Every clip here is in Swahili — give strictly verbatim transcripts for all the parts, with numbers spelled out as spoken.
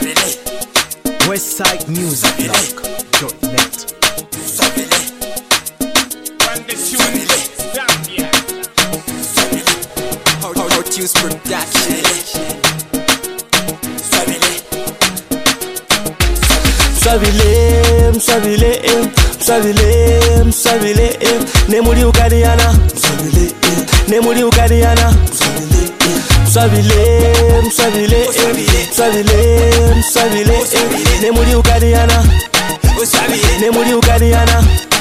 Westside Music dot net. Hot Use Production. Msavile, msavile, msavile, msavile, nemuli ukariana, msavile, nemuli ukariana, msavile, msavile, msavile, msavile, nemuli ukariana, nemuli ukariana.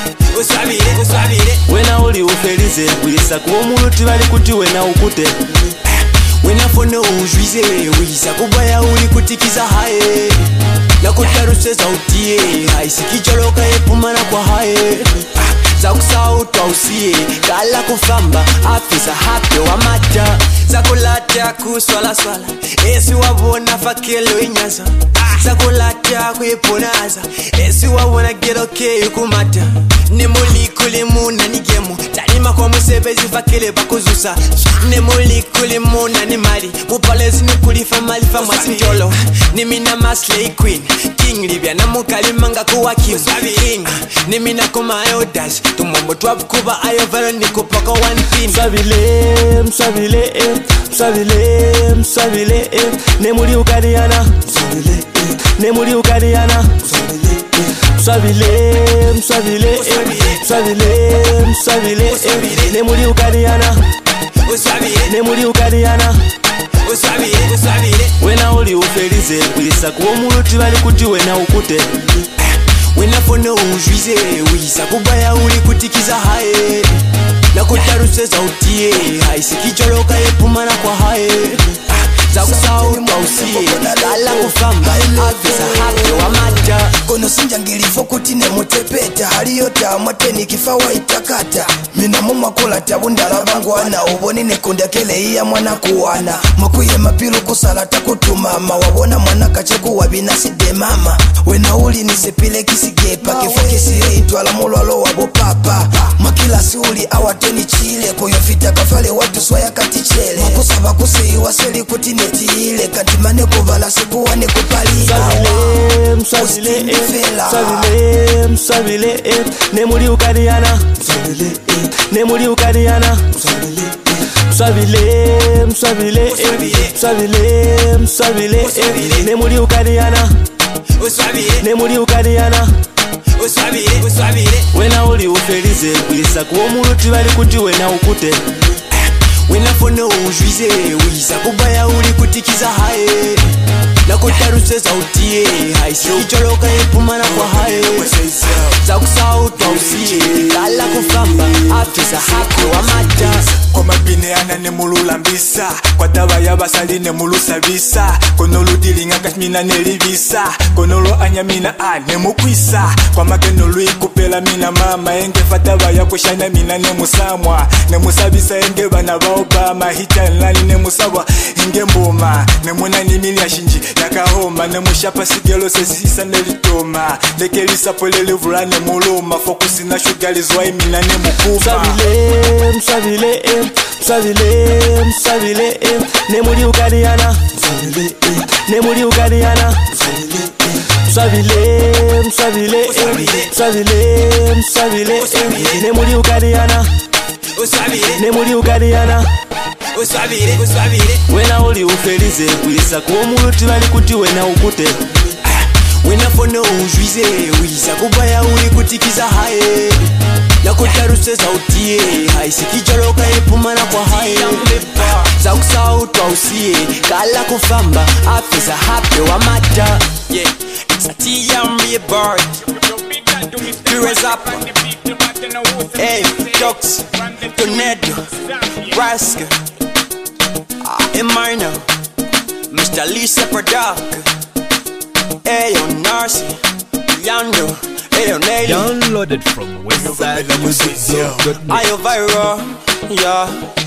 Wena uli ufelize wisa kuwa muluti wali kuti wena ukute. Wena fono ujuize wisa kubaya uli kutikiza hae na kutaruseza utie haisikicholoka epumana kwa hae za kusauta usie kala kufamba afisa hape wa mata za kulata kuswala swala esi wabona fakelo inyaza za kulata kuiponaza esi wabona geroke yukumata nemuli kuli muna nigemu talima kwa musebezi fakele bakuzusa nemuli kuli muna ni mali mupalezi nikulifa malifa mwasinjolo nimina maslay queen king libya na mukalimanga kuwa king king nimina kuma elders tumombo twabukuba ayovalo nikupaka one pin. Msavile, msavile, msavile, msavile, nemuli ukariana, msavile, nemuli ukariana, msavile, msavile, msavile, msavile, nemuli ukariana, nemuli ukariana. Wena uli ufelize wisa kuwa muluti wali kuti wena ukute. Wena fono ujuize wisa kubaya uli kutikiza hae na kutaruseza utie haisikicholoka epumana kwa hae za kusauta usie kala kufamba afisa hape wa mata kono sinja ngilifo kutine mutepeta haliyota mwateni kifawa itakata mina mumwa kula tabundala bangwana uboni nekunda kele iya mwana kuwana makuye mapilu kusala takutumama wabona mwana kacheku wabinaside mama wena uli nisepile kisigepa kifo kisiye itwala mulwalo wabo papa makila siuli awateni chile kuyofita kafale watu swaya katichele makusaba kusiiwa seli kutine tiile kantimane kuvala sikuwane kupalila Msavile, msavile, msavile, nemuli ukariana, msavile, nemuli ukariana, msavile, msavile, msavile, msavile, nemuli ukariana, nemuli ukariana. Wena uli ufelize wisa kuwa muluti wali kuti wena ukute. Wena fono ujuize wisa kubaya uli kutikiza hae na kutaruseza utie haisikicholoka epumana kwa hae za kusauta usie kala kufamba afisa hape wa mata komabine ana nemululambisa kwa taba yabasali nemulusabisa kono ludilinga kashmina nelivisa kono lo anyamina a nemukwisa kwa mageno luikupela mina mama enge fataba yakushana mina nemusamwa nemusabisa enge bana ba Obama hitanlani nemusabwa enge mboma nemuna nimili ya shinji yakahoma nemushapa sigelo sesisa nelitoma lekelisa polele vulane muluma fokusi na shugali zwa imina nemukufa. Msavile, msavile, msavile, msavile, nemuli ukariana, msavile, nemuli ukariana, msavile, msavile, msavile, msavile, nemuli ukariana, nemuli ukariana. Wena uli ufelize wisa kuwa muluti wali kuti wena ukute. Wena fono ujuize wisa kubaya uli kutikiza hae na kutaruseza utie haisikicholoka epumana kwa hae za kusauta usie kala kufamba afisa hape wa mata. Yeah, it's a T M B bird Pure Zappa. Hey, Jokes, Tornado, Raska, Emarno, Mister Lisa Product. Hey, yo, Narcy, Yando, hey, yo, Nelly. Downloaded from Westside Music dot net. Ayo, Viral, yeah.